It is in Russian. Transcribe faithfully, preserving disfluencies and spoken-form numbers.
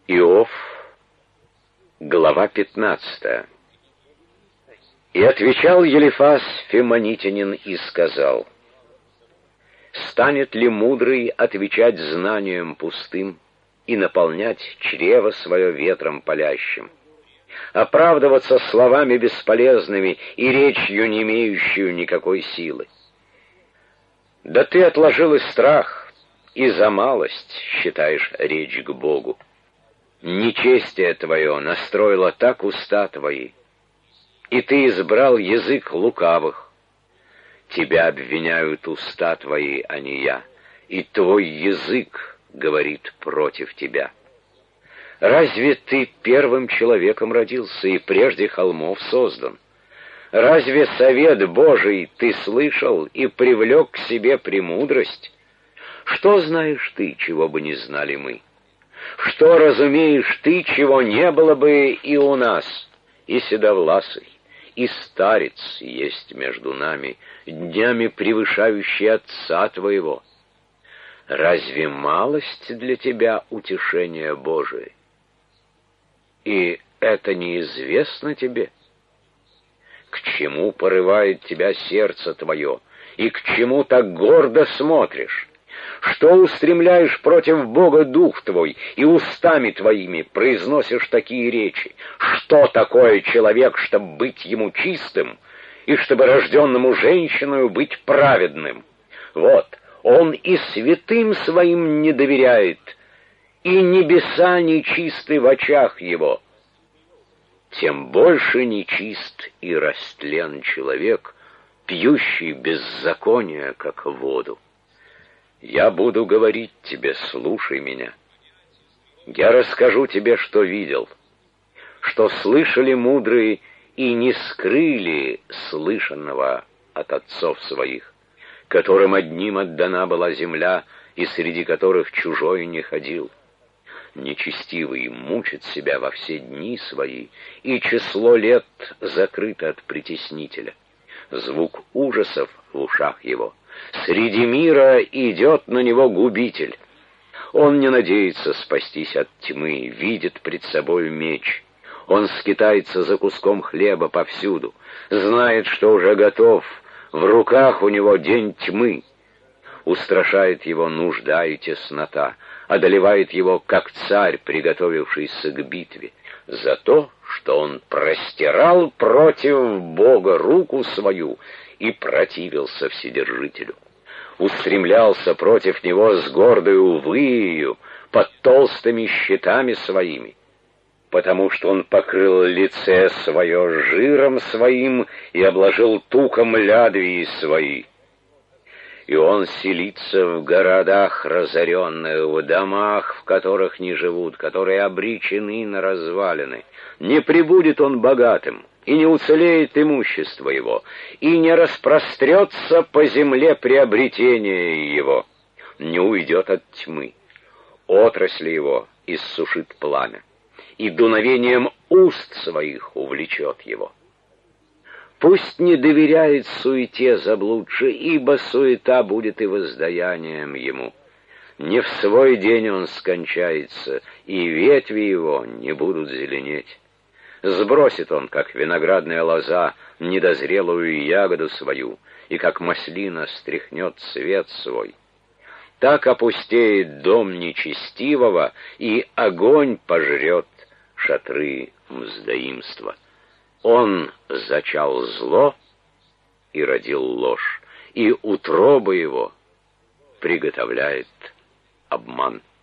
Иов, глава пятнадцатая. И отвечал Елифаз Фимонитянин и сказал: станет ли мудрый отвечать знанием пустым и наполнять чрево свое ветром палящим, оправдываться словами бесполезными и речью, не имеющую никакой силы? Да ты отложил и страх, и за малость считаешь речь к Богу. Нечестие твое настроило так уста твои, и ты избрал язык лукавых. Тебя обвиняют уста твои, а не я, и твой язык говорит против тебя. Разве ты первым человеком родился и прежде холмов создан? Разве совет Божий ты слышал и привлек к себе премудрость? Что знаешь ты, чего бы не знали мы? Что разумеешь ты, чего не было бы и у нас? И седовласый, и старец есть между нами, днями превышающий отца твоего. Разве малость для тебя утешение Божие? И это неизвестно тебе? К чему порывает тебя сердце твое, и к чему так гордо смотришь? Что устремляешь против Бога дух твой, и устами твоими произносишь такие речи? Что такое человек, чтобы быть ему чистым, и чтобы рожденному женщиною быть праведным? Вот, он и святым своим не доверяет, и небеса нечисты в очах его. Тем больше нечист и растлен человек, пьющий беззаконие, как воду. Я буду говорить тебе, слушай меня. Я расскажу тебе, что видел, что слышали мудрые и не скрыли слышанного от отцов своих, которым одним отдана была земля, и среди которых чужой не ходил. Нечестивый мучит себя во все дни свои, и число лет закрыто от притеснителя. Звук ужасов в ушах его. Среди мира идет на него губитель. Он не надеется спастись от тьмы, видит пред собой меч. Он скитается за куском хлеба повсюду, знает, что уже готов, в руках у него день тьмы. Устрашает его нужда и теснота, одолевает его, как царь, приготовившийся к битве, за то, что он простирал против Бога руку свою и противился Вседержителю, устремлялся против него с гордою выею, под толстыми щитами своими, потому что он покрыл лице свое жиром своим и обложил туком лядвии свои. И он селится в городах разоренных, в домах, в которых не живут, которые обречены на развалины. Не пребудет он богатым, и не уцелеет имущество его, и не распрострется по земле приобретение его, не уйдет от тьмы. Отрасли его иссушит пламя, и дуновением уст своих увлечет его. Пусть не доверяет суете заблудший, ибо суета будет и воздаянием ему. Не в свой день он скончается, и ветви его не будут зеленеть. Сбросит он, как виноградная лоза, недозрелую ягоду свою, и как маслина стряхнет цвет свой. Так опустеет дом нечестивого, и огонь пожрет шатры мздоимства. Он зачал зло и родил ложь, и утроба его приготовляет обман.